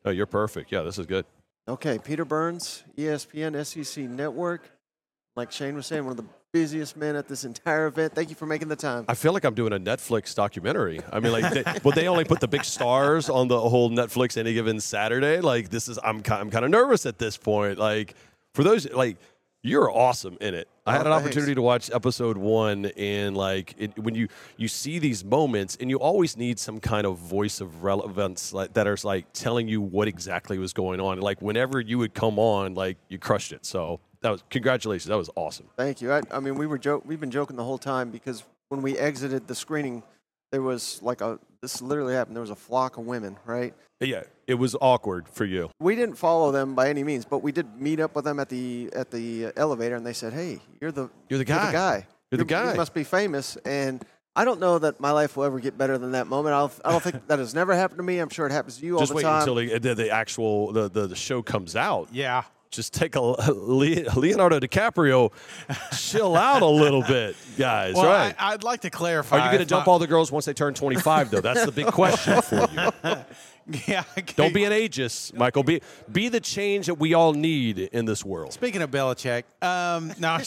Oh, you're perfect. Yeah, this is good. Okay, Peter Burns, ESPN SEC Network. Like Shane was saying, one of the busiest men at this entire event. Thank you for making the time. I feel like I'm doing a Netflix documentary. I mean, like, they only put the big stars on the whole Netflix any given Saturday. Like, I'm kind of nervous at this point. Like, for those, like, you're awesome in it. I had an opportunity to watch episode 1, and like when you see these moments, and you always need some kind of voice of relevance that is like telling you what exactly was going on. Like whenever you would come on, like you crushed it. So that was congratulations. That was awesome. Thank you. I mean, we've been joking the whole time because when we exited the screening, there was like this literally happened. There was a flock of women, right? Yeah, it was awkward for you. We didn't follow them by any means, but we did meet up with them at the elevator, and they said, "Hey, you're the guy. You're the guy. You must be famous." And I don't know that my life will ever get better than that moment. I don't think that has never happened to me. I'm sure it happens to you all the time. Just wait until the actual the show comes out. Yeah. Just take a Leonardo DiCaprio, chill out a little bit, guys. Well, right? I'd like to clarify. Are you going to dump all the girls once they turn 25, though? That's the big question for you. Yeah. Don't be an ageist, Michael. Be the change that we all need in this world. Speaking of Belichick, no.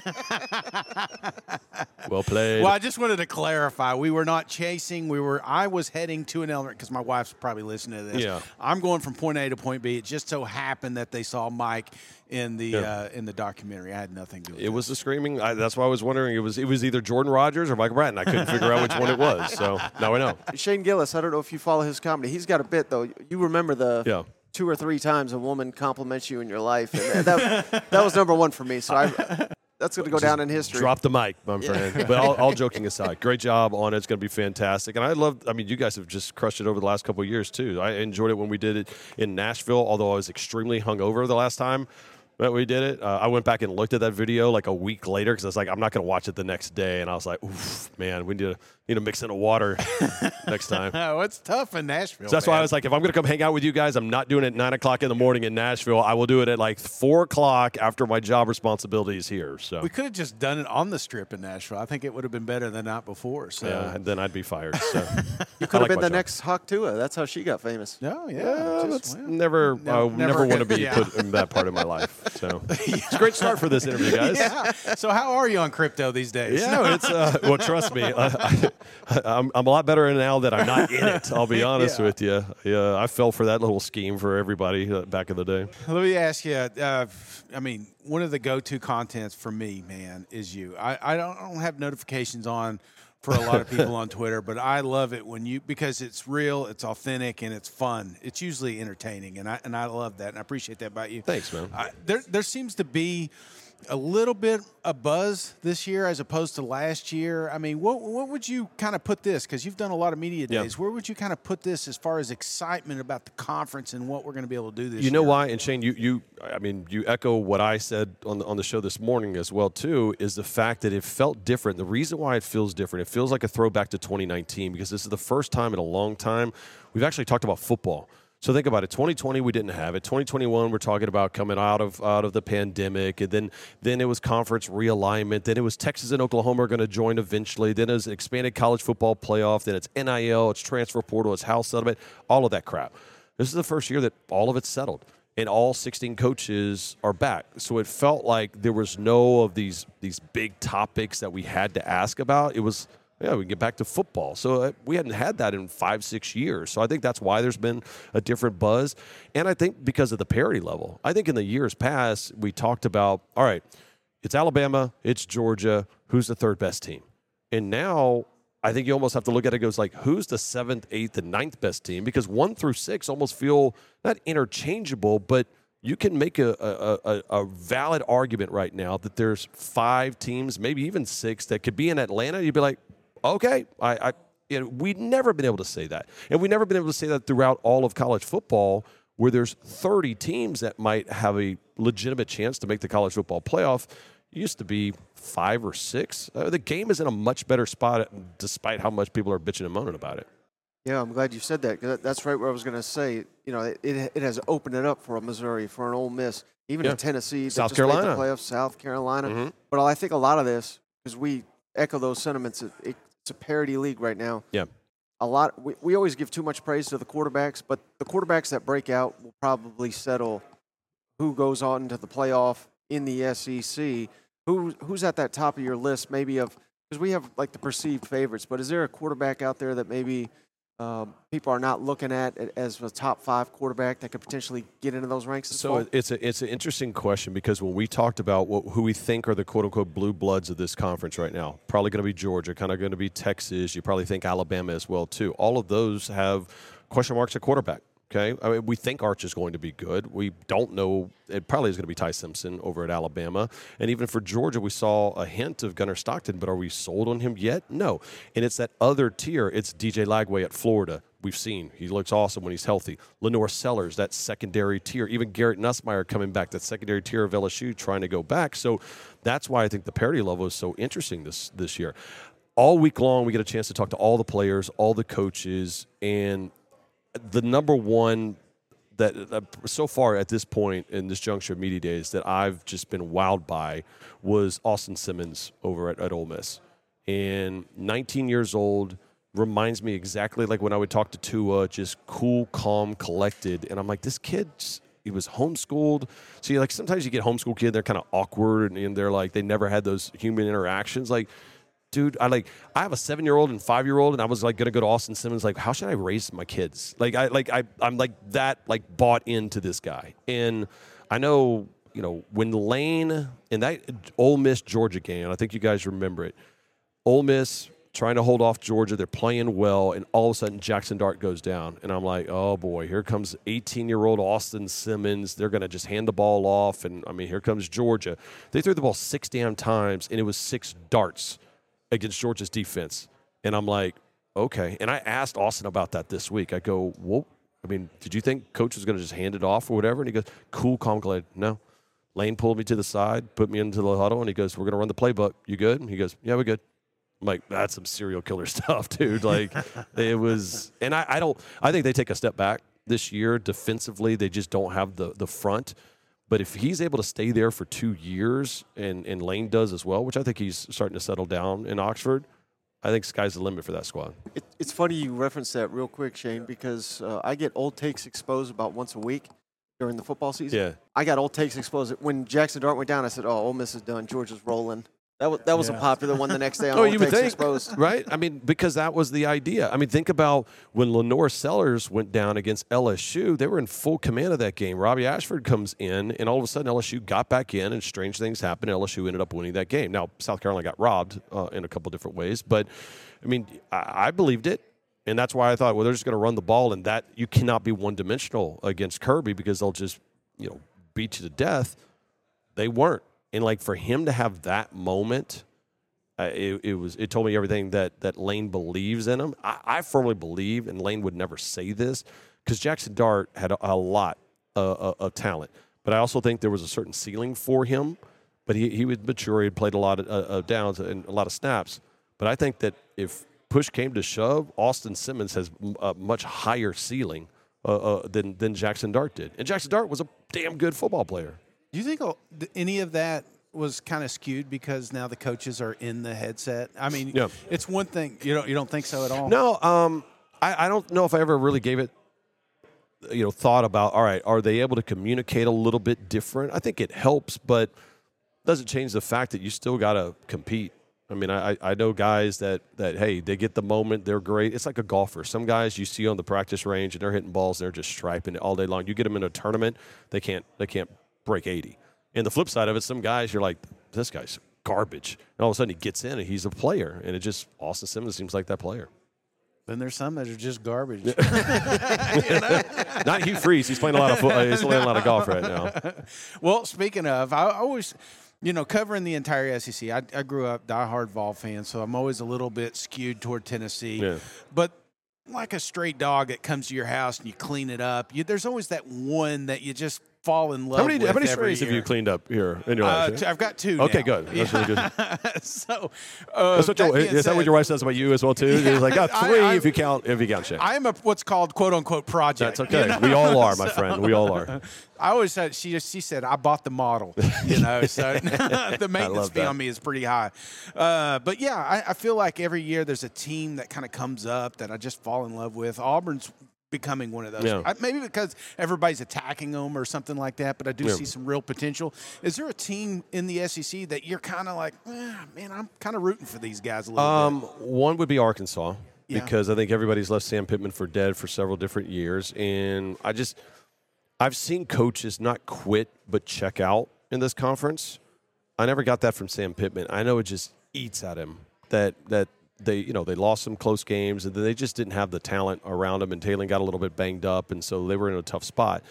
Well played. Well, I just wanted to clarify. We were not chasing. I was heading to an element because my wife's probably listening to this. Yeah. I'm going from point A to point B. It just so happened that they saw Mike in the documentary. I had nothing to do with it. It was the screaming. That's why I was wondering. It was either Jordan Rogers or Michael Bratton. I couldn't figure out which one it was. So now I know. Shane Gillis, I don't know if you follow his comedy. He's got a bit, though. You remember the 2 or 3 times a woman compliments you in your life. And that was number one for me. So that's going to go down in history. Drop the mic, my friend. But all joking aside, great job on it. It's going to be fantastic. And you guys have just crushed it over the last couple of years, too. I enjoyed it when we did it in Nashville, although I was extremely hungover the last time that we did it. I went back and looked at that video like a week later because I was like, I'm not going to watch it the next day. And I was like, oof, man, we need to mix in a water next time. Oh, it's tough in Nashville. So that's why I was like, if I'm going to come hang out with you guys, I'm not doing it at 9 o'clock in the morning in Nashville. I will do it at like 4 o'clock after my job responsibilities here. So we could have just done it on the Strip in Nashville. I think it would have been better than the night before. So yeah, and then I'd be fired. So you could have been the next Hawk Tua. That's how she got famous. No, yeah. Never want to be put in that part of my life. So it's a great start for this interview, guys. Yeah. So how are you on crypto these days? Yeah, it's well, trust me, I'm a lot better now that I'm not in it. I'll be honest with you. Yeah, I fell for that little scheme for everybody back in the day. Let me ask you. One of the go-to contents for me, man, is you. I don't have notifications on for a lot of people on Twitter, but I love it because it's real, it's authentic, and it's fun. It's usually entertaining, and I love that, and I appreciate that about you. Thanks, man. There seems to be a little bit of buzz this year as opposed to last year. I mean, what would you kind of put this? Because you've done a lot of media days. Where would you kind of put this as far as excitement about the conference and what we're going to be able to do this year? You know why? And Shane, you echo what I said on the show this morning as well too. Is the fact that it felt different. The reason why it feels different, it feels like a throwback to 2019 because this is the first time in a long time we've actually talked about football. So think about it. 2020, we didn't have it. 2021, we're talking about coming out of the pandemic, and then it was conference realignment. Then it was Texas and Oklahoma are going to join eventually. Then it was expanded college football playoff. Then it's NIL, it's transfer portal, it's house settlement, all of that crap. This is the first year that all of it's settled, and all 16 coaches are back. So it felt like there was no of these big topics that we had to ask about. It was. Yeah, we can get back to football. So we hadn't had that in 5-6 years. So I think that's why there's been a different buzz. And I think because of the parity level. I think in the years past, we talked about, all right, it's Alabama, it's Georgia, who's the third best team? And now I think you almost have to look at it goes like, who's the 7th, 8th, and 9th best team? Because 1 through 6 almost feel not interchangeable, but you can make a valid argument right now that there's 5 teams, maybe even 6, that could be in Atlanta. You'd be like, okay, we've never been able to say that. And we've never been able to say that throughout all of college football where there's 30 teams that might have a legitimate chance to make the college football playoff. It used to be 5 or 6. The game is in a much better spot despite how much people are bitching and moaning about it. Yeah, I'm glad you said that. 'Cause that's right where I was going to say. You know, it has opened it up for a Missouri, for an Ole Miss, even a Tennessee, South Carolina, made the playoffs, South Carolina. Mm-hmm. But I think a lot of this, because we echo those sentiments, it's a parity league right now. Yeah. we always give too much praise to the quarterbacks, but the quarterbacks that break out will probably settle who goes on to the playoff in the SEC. Who's at that top of your list, maybe because we have like the perceived favorites, but is there a quarterback out there that maybe people are not looking at as a top 5 quarterback that could potentially get into those ranks? So it's an interesting question, because when we talked about who we think are the quote-unquote blue bloods of this conference right now, probably going to be Georgia, kind of going to be Texas. You probably think Alabama as well, too. All of those have question marks at quarterback. Okay, I mean, we think Arch is going to be good. We don't know. It probably is going to be Ty Simpson over at Alabama. And even for Georgia, we saw a hint of Gunnar Stockton, but are we sold on him yet? No. And it's that other tier. It's DJ Lagway at Florida. We've seen. He looks awesome when he's healthy. Lenore Sellers, that secondary tier. Even Garrett Nussmeier coming back, that secondary tier of LSU trying to go back. So that's why I think the parity level is so interesting this year. All week long, we get a chance to talk to all the players, all the coaches, and the number one that so far at this point in this juncture of media days that I've just been wowed by was Austin Simmons over at Ole Miss. And 19 years old, reminds me exactly like when I would talk to Tua, just cool, calm, collected. And I'm like, this kid, he was homeschooled. See, like sometimes you get homeschool kids, they're kind of awkward and they're like, they never had those human interactions. Like, dude, I have a 7-year-old and 5-year-old, and I was like gonna go to Austin Simmons. Like, how should I raise my kids? I'm like that, like bought into this guy. And I know, when Lane in that Ole Miss Georgia game, I think you guys remember it. Ole Miss trying to hold off Georgia, they're playing well, and all of a sudden Jackson Dart goes down, and I'm like, oh boy, here comes 18-year-old Austin Simmons. They're gonna just hand the ball off, and I mean, here comes Georgia. They threw the ball 6 damn times, and it was 6 darts against Georgia's defense. And I'm like, okay. And I asked Austin about that this week. I go, well, I mean, did you think coach was going to just hand it off or whatever? And he goes, cool, calm, glad. No. Lane pulled me to the side, put me into the huddle, and he goes, we're going to run the playbook. You good? And he goes, yeah, we're good. I'm like, that's some serial killer stuff, dude. Like, it was – and I think they take a step back this year defensively. They just don't have the front. But if he's able to stay there for 2 years, and Lane does as well, which I think he's starting to settle down in Oxford, I think sky's the limit for that squad. It's funny you reference that real quick, Shane, because I get old takes exposed about once a week during the football season. Yeah. I got old takes exposed. When Jackson Dart went down, I said, oh, Ole Miss is done. Georgia's rolling. That was a popular one the next day on Old Takes Exposed. Right? I mean, because that was the idea. I mean, think about when Lenore Sellers went down against LSU. They were in full command of that game. Robbie Ashford comes in, and all of a sudden LSU got back in, and strange things happened. LSU ended up winning that game. Now, South Carolina got robbed in a couple different ways. But, I mean, I believed it. And that's why I thought, well, they're just going to run the ball, and that you cannot be one-dimensional against Kirby because they'll just, beat you to death. They weren't. And, like, for him to have that moment, it told me everything that Lane believes in him. I firmly believe, and Lane would never say this, because Jackson Dart had a lot of talent. But I also think there was a certain ceiling for him. But he was mature. He had played a lot of downs and a lot of snaps. But I think that if push came to shove, Austin Simmons has a much higher ceiling than Jackson Dart did. And Jackson Dart was a damn good football player. Do you think any of that was kind of skewed because now the coaches are in the headset? I mean, It's one thing. You don't think so at all? No, I don't know if I ever really gave it, thought about, all right, are they able to communicate a little bit different? I think it helps, but doesn't change the fact that you still got to compete. I mean, I know guys that, hey, they get the moment, they're great. It's like a golfer. Some guys you see on the practice range and they're hitting balls, they're just striping it all day long. You get them in a tournament, they can't break 80. And the flip side of it, some guys you're like, this guy's garbage. And all of a sudden he gets in and he's a player. And Austin Simmons seems like that player. Then there's some that are just garbage. Not Hugh Freeze. He's playing a lot of golf right now. Well, speaking of, I always, covering the entire SEC, I grew up diehard Vol fan, so I'm always a little bit skewed toward Tennessee. Yeah. But like a stray dog that comes to your house and you clean it up, there's always that one that you just fall in love How many with every strays have year. you cleaned up here in your life? I've got 2 Okay, now. good. That's really good. So, That's what that being is that said, what your wife says about you as well too? It's like, got 3 I- if you count Shay. I am a what's called "quote unquote" project. That's okay. you know? We all are, my friend. We all are. I always said she said I bought the model, so the maintenance fee that. on me is pretty high. But yeah, I feel like every year there's a team that kind of comes up that I just fall in love with. Auburn's becoming one of those. Yeah. Maybe because everybody's attacking them or something like that, but I do see some real potential. Is there a team in the SEC that you're kind of like, man, I'm kind of rooting for these guys a little bit? One would be Arkansas Yeah. because I think everybody's left Sam Pittman for dead for several different years, and I've seen coaches not quit but check out in this conference. I never got that from Sam Pittman. I know it just eats at him that they lost some close games and then they just didn't have the talent around him, and Taylor got a little bit banged up, and so they were in a tough spot.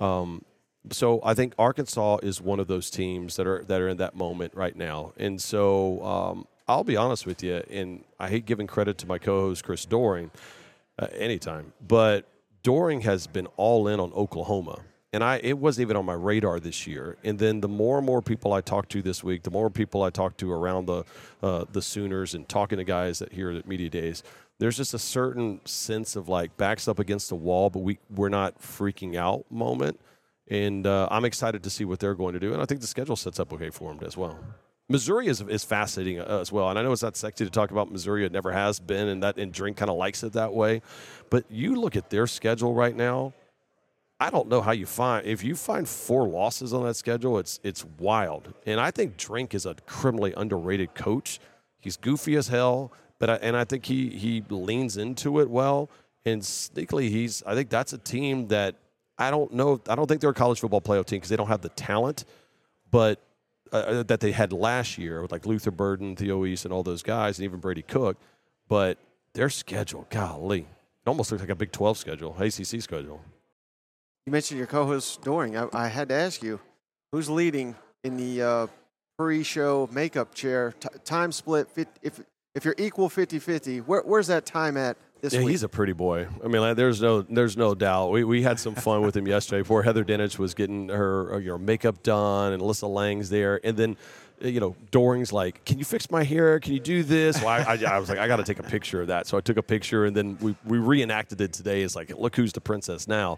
So I think Arkansas is one of those teams that are in that moment right now, and so I'll be honest with you, and I hate giving credit to my co-host Chris Doering anytime, but Doering has been all in on Oklahoma. And it wasn't even on my radar this year. And then the more and more people I talk to this week, the more people I talk to around the Sooners and talking to guys here at Media Days, there's just a certain sense of like backs up against the wall, but we're not freaking out moment. And I'm excited to see what they're going to do. And I think the schedule sets up okay for them as well. Missouri is fascinating as well. And I know it's not sexy to talk about Missouri. It never has been, and Drink kind of likes it that way. But you look at their schedule right now, I don't know how if you find 4 losses on that schedule, it's wild. And I think Drink is a criminally underrated coach. He's goofy as hell, but I think he leans into it well. And sneakily, I think that's a team that I don't think they're a college football playoff team because they don't have the talent, but that they had last year with like Luther Burden, Theo East, and all those guys, and even Brady Cook. But their schedule, golly, it almost looks like a Big 12 schedule, ACC schedule. You mentioned your co-host Doring. I had to ask you, who's leading in the pre-show makeup chair? Time split, if you're equal 50-50, where's that time at this week? He's a pretty boy. I mean, like, there's no doubt. We had some fun with him yesterday. Poor Heather Dinich was getting her makeup done, and Alyssa Lang's there, and then Doring's like, "Can you fix my hair? Can you do this?" Well, I was like, I got to take a picture of that. So I took a picture, and then we reenacted it today. It's like, look who's the princess now.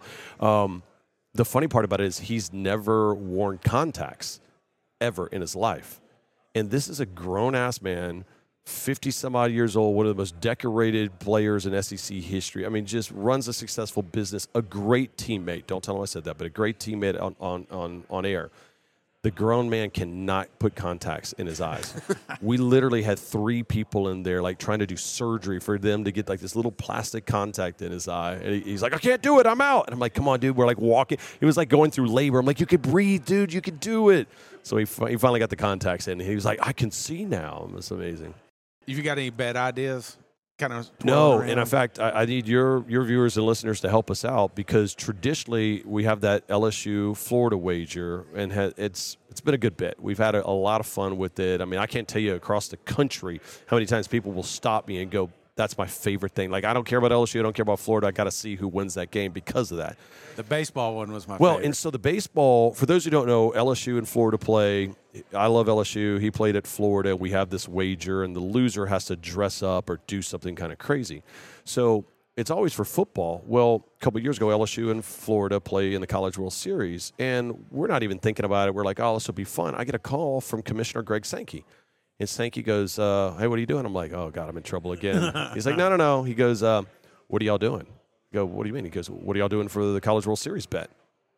The funny part about it is he's never worn contacts ever in his life. And this is a grown-ass man, 50-some-odd years old, one of the most decorated players in SEC history. I mean, just runs a successful business, a great teammate. Don't tell him I said that, but a great teammate on air. The grown man cannot put contacts in his eyes. We literally had 3 people in there, like, trying to do surgery for them to get, like, this little plastic contact in his eye. And he's like, "I can't do it. I'm out." And I'm like, "Come on, dude." We're, like, walking. He was, like, going through labor. I'm like, "You could breathe, dude. You could do it." So he finally got the contacts in. And he was like, "I can see now." It's amazing. Have you got any bad ideas? Kind of No, and in fact, I need your viewers and listeners to help us out because traditionally we have that LSU Florida wager, and it's been a good bit. We've had a lot of fun with it. I mean, I can't tell you across the country how many times people will stop me and go, "That's my favorite thing." Like, I don't care about LSU, I don't care about Florida. I got to see who wins that game because of that. The baseball one was my Well, favorite. and so the baseball, for those who don't know, LSU and Florida play. I love LSU. He played at Florida. We have this wager, and the loser has to dress up or do something kind of crazy. So it's always for football. Well, a couple of years ago, LSU and Florida play in the College World Series, and we're not even thinking about it. We're like, "Oh, this will be fun." I get a call from Commissioner Greg Sankey. And Sankey goes, "Hey, what are you doing?" I'm like, "Oh, God, I'm in trouble again." He's like, No. He goes, "What are y'all doing?" I go, "What do you mean?" He goes, "What are y'all doing for the College World Series bet?"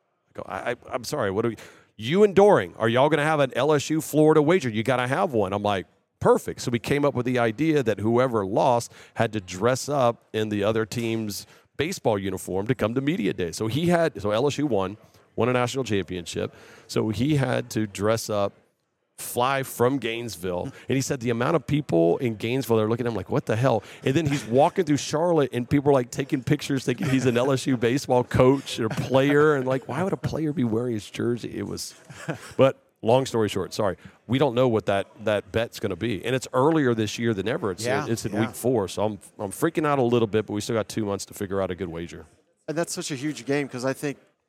I go, I'm sorry, what are you and Doring, are y'all going to have an LSU Florida wager? You got to have one. I'm like, perfect. So we came up with the idea that whoever lost had to dress up in the other team's baseball uniform to come to media day. So LSU won a national championship. So he had to dress up, fly from Gainesville. And he said the amount of people in Gainesville are looking at him like, what the hell? And then he's walking through Charlotte and people are like taking pictures thinking he's an LSU baseball coach or player. And like, why would a player be wearing his jersey? But long story short, sorry, we don't know what that bet's going to be. And it's earlier this year than ever. It's in week 4. So I'm freaking out a little bit, but we still got 2 months to figure out a good wager. And that's such a huge game because I think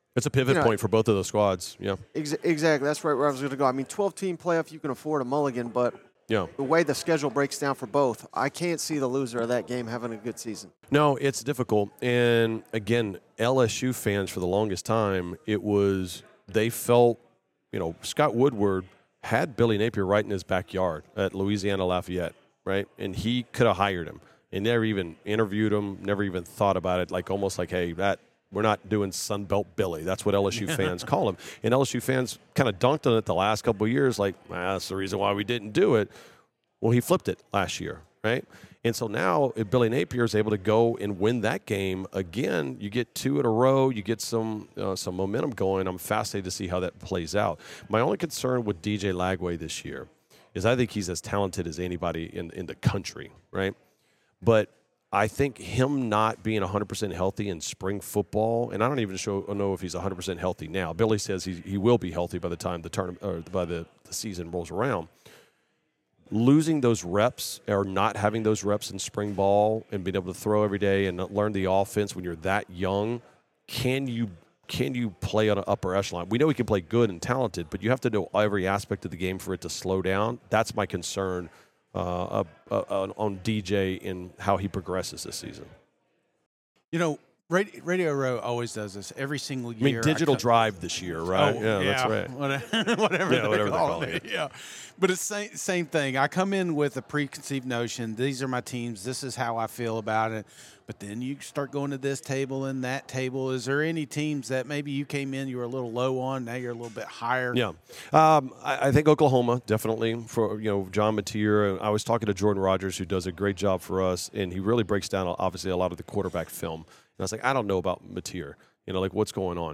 It's a pivot point for both of those squads. Yeah. Exactly. That's right where I was going to go. I mean, 12-team playoff, you can afford a mulligan, but Yeah. the way the schedule breaks down for both, I can't see the loser of that game having a good season. No, it's difficult. And again, LSU fans for the longest time, they felt, Scott Woodward had Billy Napier right in his backyard at Louisiana Lafayette, right? And he could have hired him and never even interviewed him, never even thought about it, almost like, hey, we're not doing Sunbelt Billy. That's what LSU fans call him. And LSU fans kind of dunked on it the last couple of years, that's the reason why we didn't do it. Well, he flipped it last year, right? And so now if Billy Napier is able to go and win that game again, you get 2 in a row, you get some momentum going. I'm fascinated to see how that plays out. My only concern with DJ Lagway this year is I think he's as talented as anybody in the country, right? But I think him not being 100% healthy in spring football, and I don't even know if he's 100% healthy now. Billy says he will be healthy by the time the tournament or by the season rolls around. Losing those reps or not having those reps in spring ball and being able to throw every day and learn the offense when you're that young, can you play on an upper echelon? We know he can play good and talented, but you have to know every aspect of the game for it to slow down. That's my concern on DJ and how he progresses this season. Radio Row always does this every single year. I mean, Digital Drive this year, right? Oh, That's right. Whatever they call it. Yeah. But it's same thing. I come in with a preconceived notion. These are my teams. This is how I feel about it. But then you start going to this table and that table. Is there any teams that maybe you came in, you were a little low on, now you're a little bit higher? Yeah. I think Oklahoma, definitely, for John Mateer. I was talking to Jordan Rogers, who does a great job for us, and he really breaks down, obviously, a lot of the quarterback film. And I was like, I don't know about Mateer, what's going on.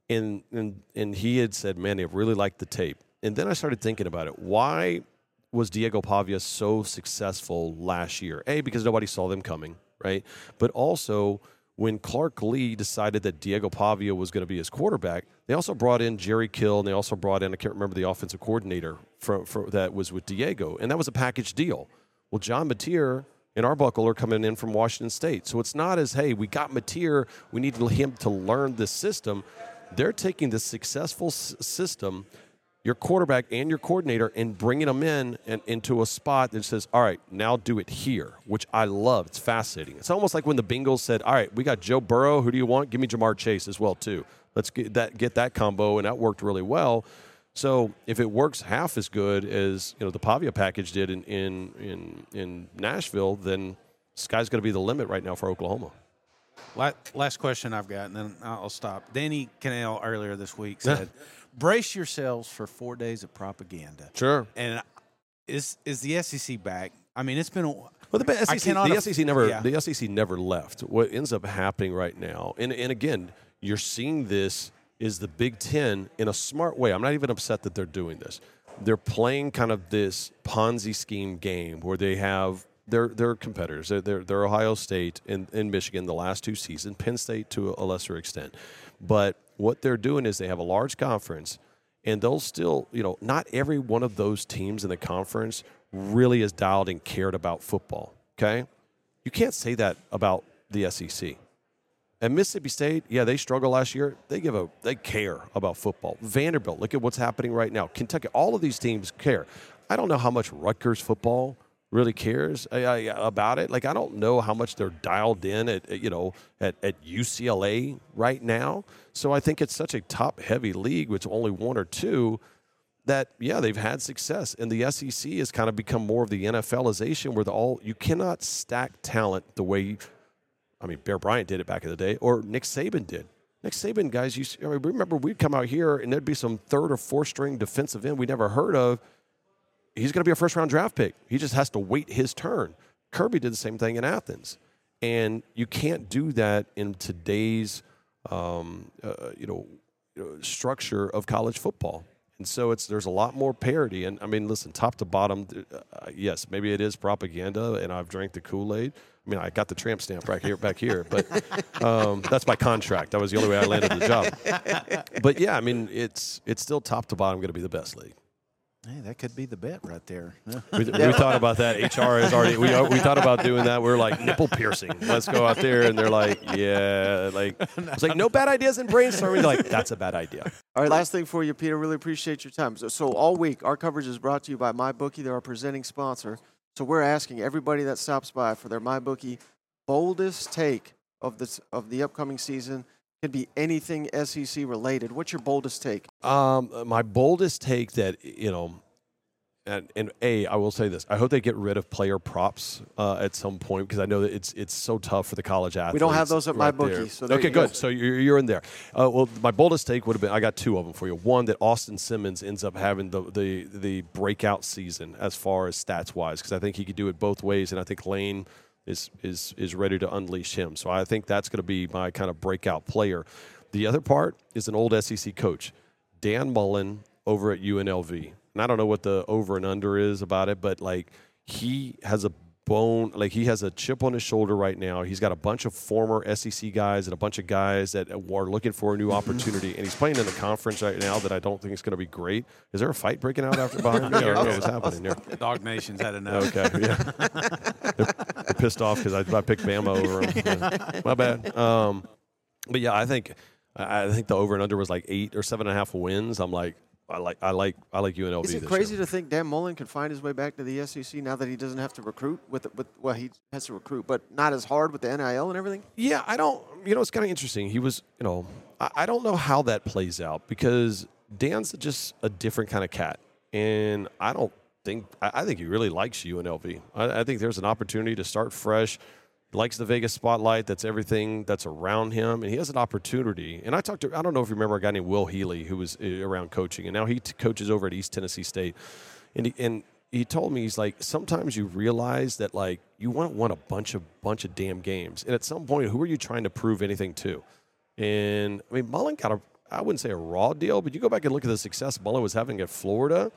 And he had said, man, they really liked the tape. And then I started thinking about it. Why was Diego Pavia so successful last year? A, because nobody saw them coming, right? But also, when Clark Lee decided that Diego Pavia was going to be his quarterback, they also brought in Jerry Kill, and they also brought in, I can't remember the offensive coordinator that was with Diego, and that was a package deal. Well, John Mateer and Arbuckle are coming in from Washington State. So it's not as, hey, we got Mateer, we need him to learn this system. They're taking the successful system, your quarterback and your coordinator, and bringing them in and into a spot that says, all right, now do it here, which I love. It's fascinating. It's almost like when the Bengals said, all right, we got Joe Burrow. Who do you want? Give me Jamar Chase as well, too. Let's get that combo, and that worked really well. So if it works half as good as the Pavia package did in Nashville, then sky's going to be the limit right now for Oklahoma. Last question I've got, and then I'll stop. Danny Cannell earlier this week said, brace yourselves for 4 days of propaganda. Sure. And is the SEC back? I mean, it's been a while. Well, the SEC never left. What ends up happening right now, and again, you're seeing this is the Big Ten in a smart way. I'm not even upset that they're doing this. They're playing kind of this Ponzi scheme game where they have their competitors. They're Ohio State and Michigan the last 2 seasons, Penn State to a lesser extent. But what they're doing is they have a large conference, and they'll still, not every one of those teams in the conference really is dialed and cared about football, okay? You can't say that about the SEC. And Mississippi State, yeah, they struggled last year. They care about football. Vanderbilt, look at what's happening right now. Kentucky, all of these teams care. I don't know how much Rutgers football really cares about it. I don't know how much they're dialed in at UCLA right now. So I think it's such a top-heavy league with only 1 or 2 that, yeah, they've had success. And the SEC has kind of become more of the NFLization where you cannot stack talent the way Bear Bryant did it back in the day, or Nick Saban did. Nick Saban, guys, remember we'd come out here and there'd be some 3rd or 4th string defensive end we never heard of. He's going to be a first-round draft pick. He just has to wait his turn. Kirby did the same thing in Athens. And you can't do that in today's structure of college football. And so there's a lot more parity. And, listen, top to bottom, yes, maybe it is propaganda, and I've drank the Kool-Aid. I got the tramp stamp back here, but that's my contract. That was the only way I landed the job. But, yeah, it's still top to bottom going to be the best league. Hey, that could be the bet right there. We thought about that. HR is already. We thought about doing that. We're like nipple piercing. Let's go out there, and they're like, yeah, like it's like no bad ideas in brainstorming. They're like, that's a bad idea. All right, last thing for you, Peter. Really appreciate your time. So all week, our coverage is brought to you by MyBookie. They're our presenting sponsor. So we're asking everybody that stops by for their MyBookie boldest take of the upcoming season. Could be anything SEC related. What's your boldest take? My boldest take that, and I will say this. I hope they get rid of player props at some point because I know that it's so tough for the college athletes. We don't have those at MyBookie. So okay, good. So you're in there. Well, my boldest take would have been, I got two of them for you. One, that Austin Simmons ends up having the breakout season as far as stats-wise because I think he could do it both ways, and I think Lane is ready to unleash him. So I think that's going to be my kind of breakout player. The other part is an old SEC coach, Dan Mullen over at UNLV. And I don't know what the over and under is about it, but like he has a he has a chip on his shoulder right now. He's got a bunch of former SEC guys and a bunch of guys that are looking for a new opportunity. And he's playing in the conference right now that I don't think is going to be great. Is there a fight breaking out after behind me? I don't know what's happening there. Dog Nation's had enough. Okay, yeah. They're pissed off because I picked Bama over them. My bad. But yeah, I think the over and under was like 8 or 7.5 wins. I'm like, I like UNLV. Is it crazy to think Dan Mullen could find his way back to the SEC now that he doesn't have to recruit well, he has to recruit, but not as hard with the NIL and everything? Yeah, I don't. It's kind of interesting. He was, I don't know how that plays out because Dan's just a different kind of cat, and I think he really likes UNLV. I think there's an opportunity to start fresh. He likes the Vegas spotlight. That's everything that's around him. And he has an opportunity. And I don't know if you remember a guy named Will Healy who was around coaching. And now he coaches over at East Tennessee State. And he told me, he's like, sometimes you realize that, like, you want to win a bunch of damn games. And at some point, who are you trying to prove anything to? And, I mean, Mullen got I wouldn't say a raw deal, but you go back and look at the success Mullen was having at Florida.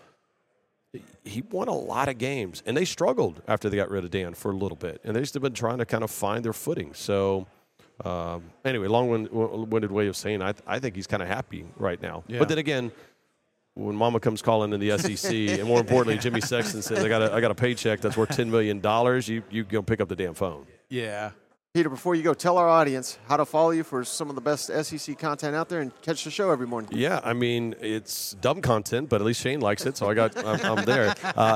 He won a lot of games, and they struggled after they got rid of Dan for a little bit, and they've still been trying to kind of find their footing. So, anyway, long-winded way of saying I think he's kind of happy right now. Yeah. But then again, when Mama comes calling in the SEC, and more importantly, Jimmy Sexton says, I got a paycheck that's worth $10 million, you go pick up the damn phone. Yeah. Peter, before you go, tell our audience how to follow you for some of the best SEC content out there and catch the show every morning. Yeah, I mean, it's dumb content, but at least Shane likes it, so I'm there.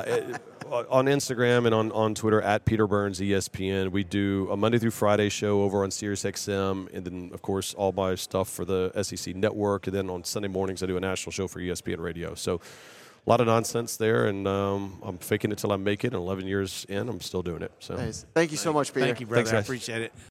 On Instagram and on Twitter, at Peter Burns ESPN, we do a Monday through Friday show over on SiriusXM, and then, of course, all my stuff for the SEC Network, and then on Sunday mornings I do a national show for ESPN Radio. So a lot of nonsense there, and I'm faking it till I make it, and 11 years in, I'm still doing it. So nice. Thank you so much, Peter. Thank you, brother. Thanks, I guys. appreciate it.